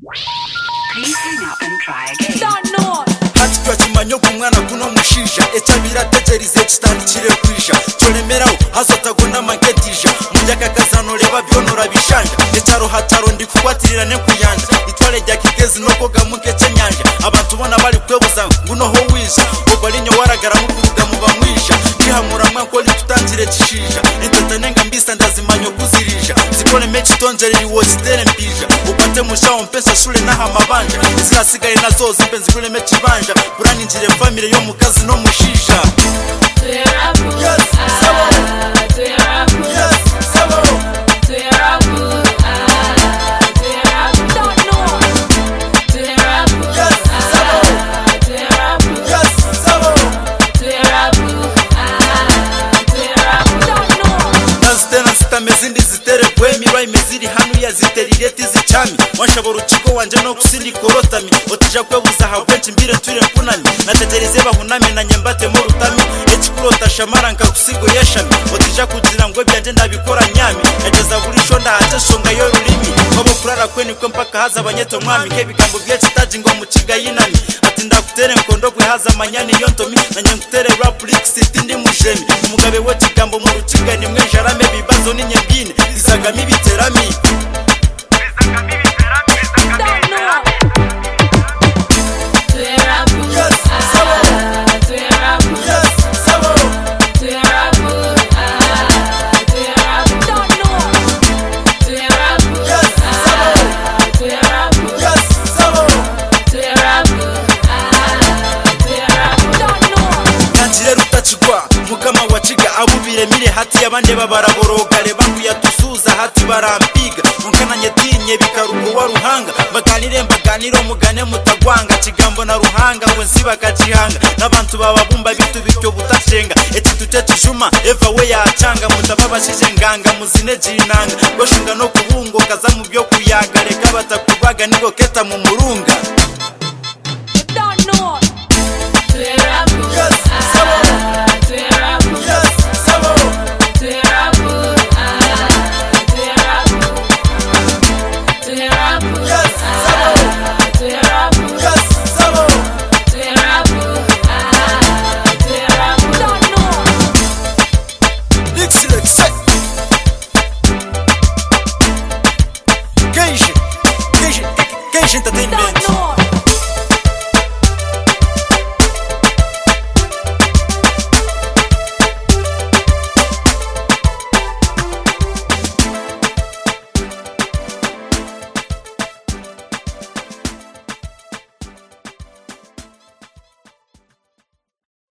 Please hang up and try again. Don't know. Hatikwa chimanyo kumwana kuno mushisha echabira teterize chitandikire kwisha cholemeraho hazotagona maketisha mujaka kazano leba byonora bishanja echaro hataro ndikukwatirira nekuyanja itwale rya kigezi nokoga muke chenyanja abantu bona bali kwebuza nguno ho wisha obalinyo waragara mukuruga mubamwisha nihamura mwankoli tutangire chishisha itetanenga mbisa ndazimanyo kuzirisha zikole mechi tonjeri wochitere mbija upate mushao mpesa shule naha mabanja zirasigaye nazo zimpenzi kule mechi banja kurani njire family yo mukazi no mushisha. Mezindi zitere bwemi wa imeziri hanu ya ziterireti zichami washabora uchiko wanje no kusindi korotami otija kwebuza habwenchi mbire ntwire mpunami nateterize bahuname na nyembate mu rutami echikurota shamara nka kusigo yeshami otija kugira ngo byanje ndabikora nyami egeza buri shonda haje shonga yo rurimi babo kurara kweni kwe mpaka haza abanyeto mwami kebigambo byechitaji ngo mukiga yinami ati ndakutere nkondo gwe haza manyani yontomi na nyengutere rap lyrics tindi mujemi umugabe we kigambo mu rukiga nimwe jarame bibazo ni nyembine izagami biterami mukama wachiga abubire mire hati yabande babaraboroga banguya tusuza hati barampiga munkana nyetinye bikarugo wa ruhanga baganiro mugane mutagwanga kigambo na ruhanga wensi bakachihanga nabantu bababumba bitu bityo butacenga etitute tujuma eva we yacanga mutababashije nganga muzine jinanga goshunga no kubungo kaza mu byo kuyaga reka batakubaga nigo keta mu murunga. Don't know. Entertainment.